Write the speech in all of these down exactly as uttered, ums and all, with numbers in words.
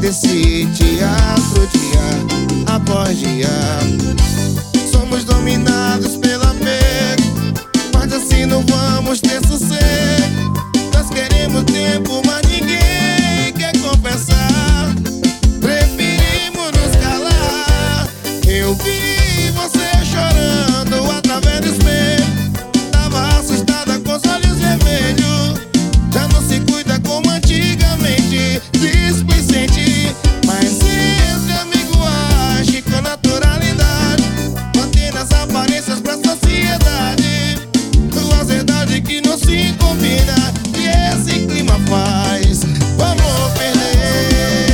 desse teatro dia após dia. Somos dominados pela apego, mas assim não vamos ter sossego. Nós queremos tempo, mas ninguém quer conversar. Preferimos nos calar. Eu vi você chorando através do espelho. Tava assustada com os olhos vermelhos. Já não se cuida como antigamente, displicente. Mas entre amigo age com naturalidade, mantendo as aparências pra sociedade. Duas verdades que não se combinam, e esse clima faz vamos perder.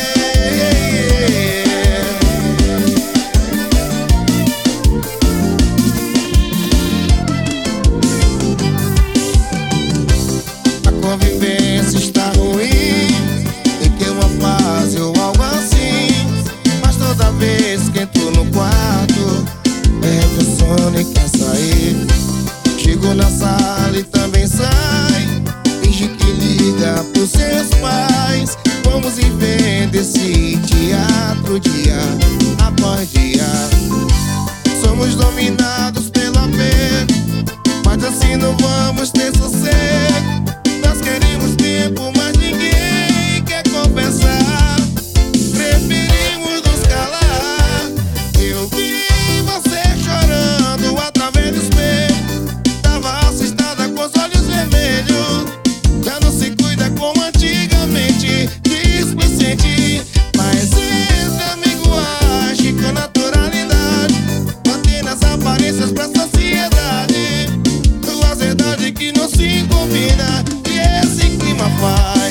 A convivência está ruim, e que uma fase ou algo assim. Mas toda vez que entro no quarto, perde o sono e quer sair. Chego na sala e também sai, finge que liga pros seus pais. Vamos vivendo esse teatro dia após dia. Somos dominados pelo apego, mas assim não vamos ter sossego. Nós queremos tempo, mas ninguém quer conversar. Preferimos nos calar. Eu vi você chorando através do espelho. Tava assustada com os olhos vermelhos. Já não se cuida como antigamente, displicente. Mas entre amigo age com naturalidade, mantendo as aparências pra sociedade. Duas verdades que não se combinam, e esse clima faz